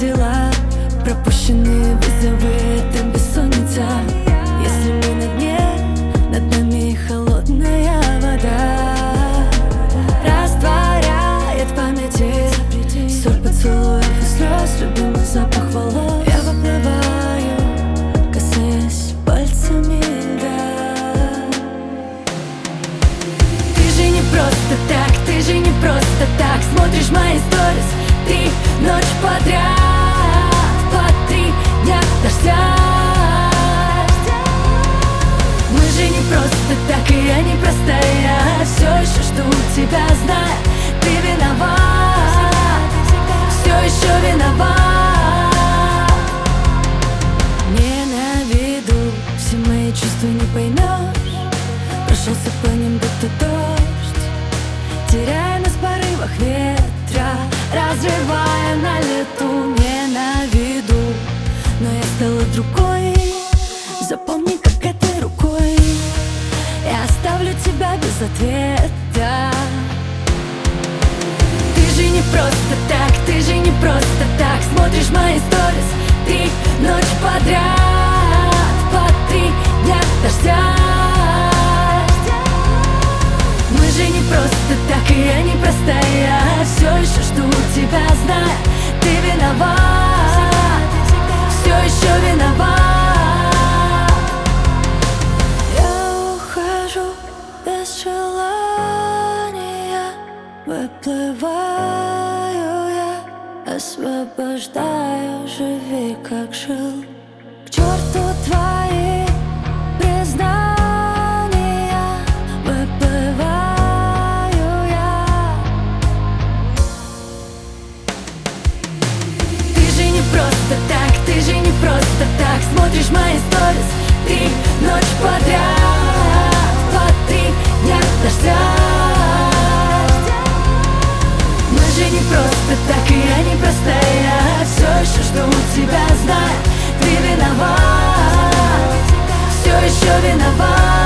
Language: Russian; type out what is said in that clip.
дела? Пропущенные вызовы — это бессонница. Если мы на дне, над нами холодная вода растворяет в памяти соль поцелуев и слез, любимый запах волос. Я выплываю, касаясь пальцами льда. Ты же не просто так, ты же не просто так смотришь мои сторис 3 ночи подряд, по 3 дня дождя. Мы же не просто так, и я не простая. Все еще жду тебя, знаю, ты виноват, все еще виноват. Ненавиду, все мои чувства не поймешь. Прошелся по ним будто дождь, теряя нас в порывах ветра, разрывая на лету. Ненавиду, но я стала другой. Запомни, как этой рукой я оставлю тебя без ответа. Ты же не просто так, ты же не просто так смотришь мои сторис 3 ночи подряд, по 3 дня дождя. Мы же не просто так, и я не простая. Все еще жду тебя, знаю, ты виноват, все еще виноват. Я ухожу без желания, выплываю я, освобождаю, живи как жил. К черту твои признания, выплываю я. Ты же не просто так, ты же не просто так смотришь мои сторис 3 ночи подряд, по 3 дня дождя. Мы же не просто так, и я не простая. Все еще жду тебя, знаю, ты виноват, все еще виноват.